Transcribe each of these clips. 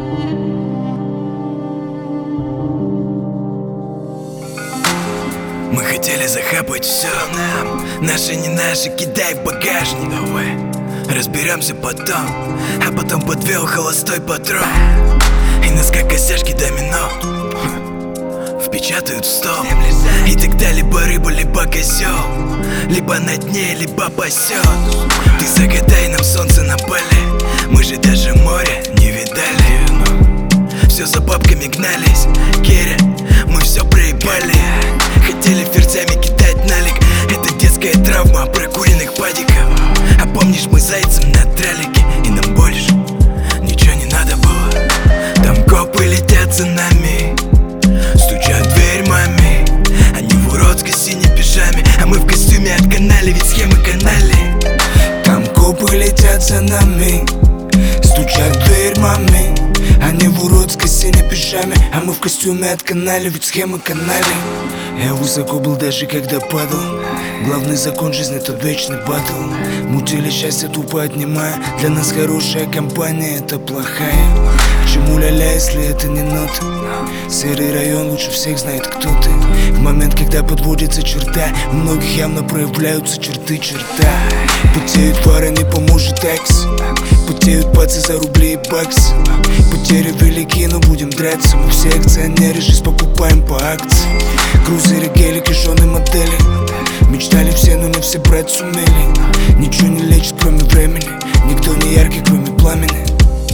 Мы хотели захапать все нам. Наши не наши, кидай в багажник. Давай, разберемся потом. А потом подвел холостой патрон. И нас как костяшки домино впечатают в стол. И тогда либо рыба, либо козел, либо на дне, либо пасет. Ты загадай нам солнце на поле. Мы же даже море не видали. Все за бабками гнались, Керри, мы все проебали. Хотели ферзями кидать налик. Это детская травма прокуренных падиков. А помнишь, мы зайцем на тралике, и нам больше ничего не надо было. Там копы летят за нами, стучат в дверь маме. Они в уродской синей пижаме, а мы в костюме от канали, ведь схемы канали. Там копы летят за нами, стучат в дверь маме. Они в уродской синей пижаме, а мы в костюме от канали, ведь схемы канали. Я высоко был даже когда падал. Главный закон жизни — это вечный батл. Мутили счастье, тупо отнимая. Для нас хорошая компания — это плохая. Чему ля-ля, если это не ноты? Серый район лучше всех знает, кто ты. В момент, когда подводится черта, у многих явно проявляются черты черта. Потеют фары, не поможет экс. Потеют пацы за рубли и баксы. Потери велики, но будем драться. Мы все акционеры, жизнь покупаем по акции. Крузеры, гелики, жены, модели. Мечтали все, но не все брать сумели. Ничего не лечит, кроме времени. Никто не яркий, кроме пламени.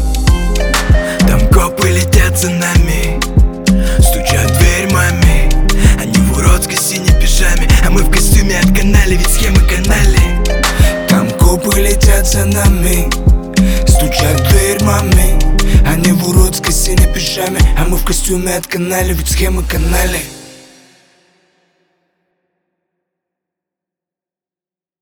Там копы летят за нами, стучат в дверь маме. Они в уродской синей пижаме, а мы в костюме от канали, ведь схемы канали. Там копы летят за нами, стучат в дверь маме. Они в уродской синей пижаме, а мы в костюме от канали, ведь схемы канали.